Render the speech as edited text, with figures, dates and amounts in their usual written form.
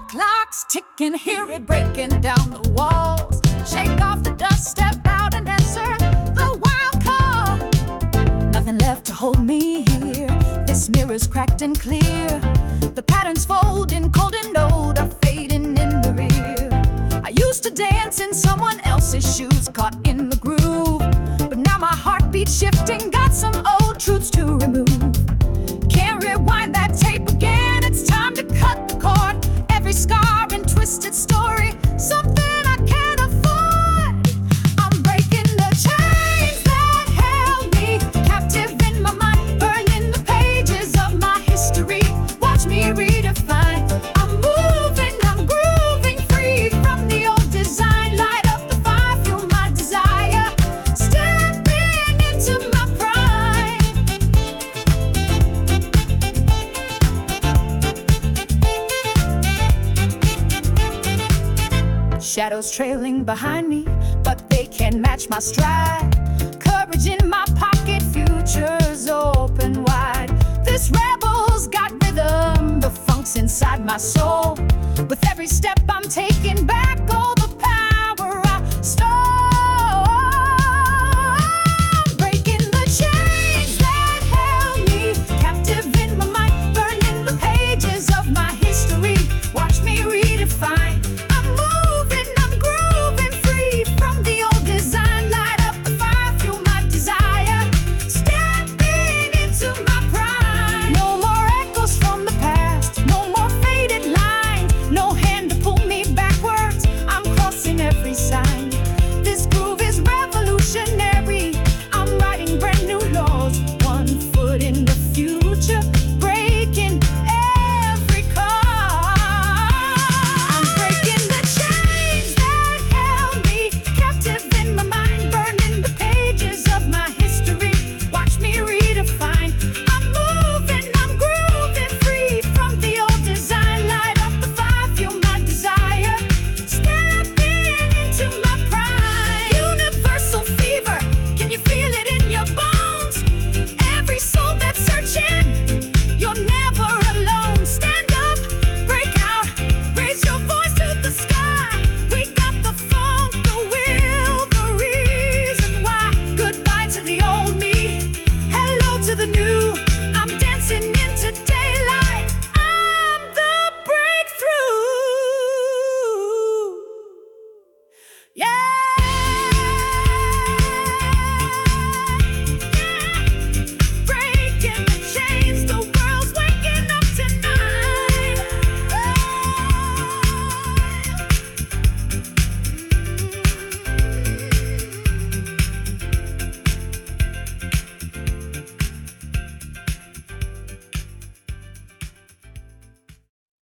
clock's ticking, hear it breaking down the walls. Shake off the dust, step out and answer the wild call. Nothing left to hold me here. This mirror's cracked and clear. The patterns fold in cold and old are fading in the rear. I used to dance in someone else's shoes, caught in the groove. But now my heartbeat shifting, got some old truths to remove. Can't rewind that tape again, it's time to cut the cord. Every scar and twisted story, something I can't afford. I'm breaking the chains that held me captive in my mind, burning the pages of my history. Watch me redefine. I'm moving, I'm grooving, free from the old design. Light up the fire, fuel my desire, stepping into my prime. Shadows trailing behind me, but they can't match my stride. Courage in my pocket, future's open wide. This rebel's got rhythm, the funk's inside my soul. With every step I'm taking back,